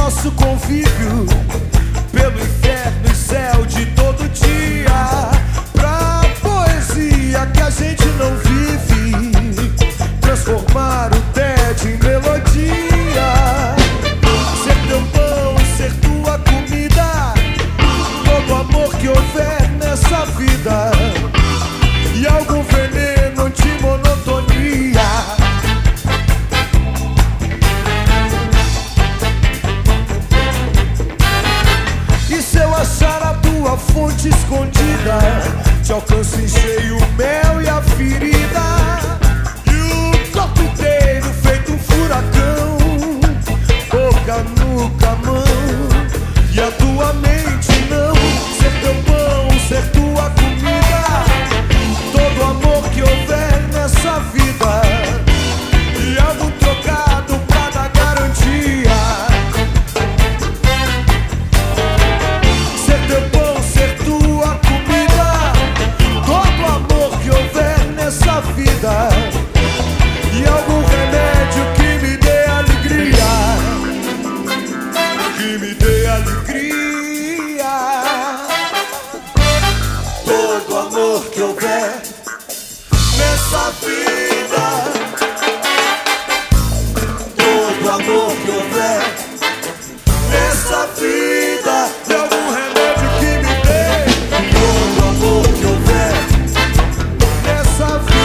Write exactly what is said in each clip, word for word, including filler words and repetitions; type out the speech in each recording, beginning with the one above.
nosso convívio pelo inferno e céu de todo dia, pra poesia que a gente não vive, transformar o tédio em melodia. Ser teu pão, ser tua comida, todo amor que houver nessa vida, e algum veneno de monotonia. E se eu achar a tua fonte escondida, te alcanço em cheio o mel e a ferida, e o corpo inteiro feito um furacão, boca, nuca, mão, e a tua mente não. Ser teu pão, ser tua comida, todo amor que houver nessa vida, e algo trocado pra dar garantia. Ser teu pão, ser tua comida, todo amor que houver nessa vida, e algum remédio que me dê alegria, que me dê alegria. Todo amor que houver nessa vida, todo amor que houver nessa vida, e algum remédio que me dê todo amor que houver nessa vida.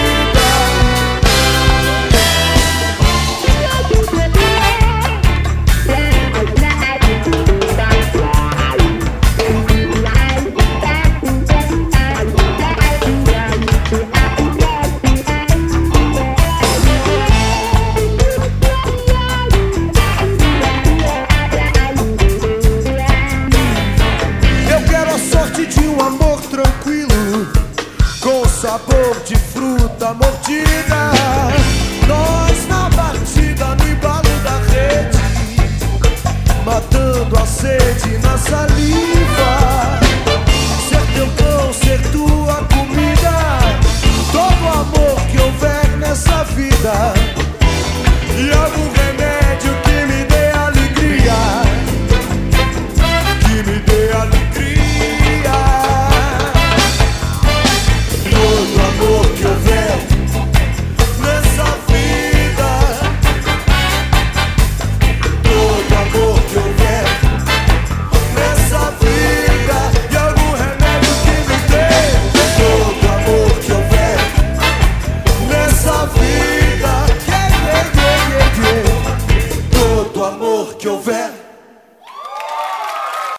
De um amor tranquilo, com sabor de fruta mordida, nós na batida, no embalo da rede, matando a sede na saliva.